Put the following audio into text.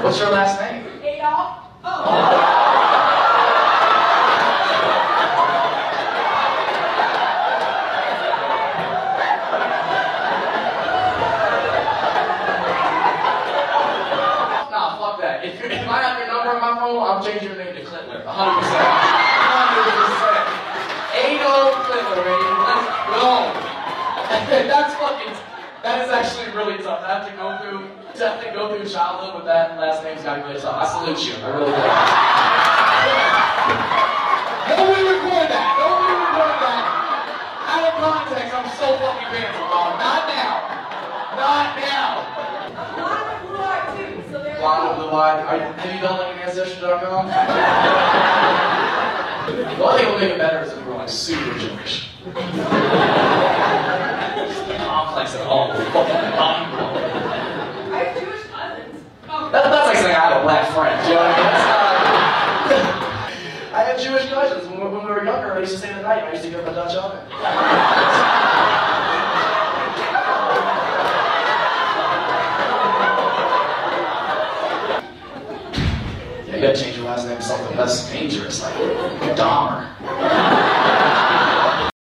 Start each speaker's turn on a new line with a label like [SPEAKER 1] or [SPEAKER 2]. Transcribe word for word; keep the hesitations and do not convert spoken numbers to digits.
[SPEAKER 1] What's your last name?
[SPEAKER 2] Adolf.
[SPEAKER 1] Oh. Nah, fuck that. If, if I have your number on my phone, I'll change your name to Clintler. one hundred percent. one hundred percent. Adolf Clintler, baby. Let's go. That's fucking... That is actually really tough. I have to go through... To have to go through childhood with that last name's gotta be really tough. I salute you. I really do. Nobody record that. Nobody record that. Out of context, I'm so fucking canceled, dog. Not now. Not now.
[SPEAKER 2] A lot of blue eye too, so there.
[SPEAKER 1] A lot of blue eye. Are you, have you done like ancestry dot com? The only thing will make it better is if we're like super Jewish. Complex at all. Fucking unbelievable.
[SPEAKER 2] I have Jewish cousins. Oh.
[SPEAKER 1] That, that's like saying I have a black friend. You know what I mean? That's not, I had Jewish cousins when, when we were younger. I used to stay the night. And I used to give them a Dutch oven. Yeah, you gotta change your last name to something less dangerous, like Dahmer.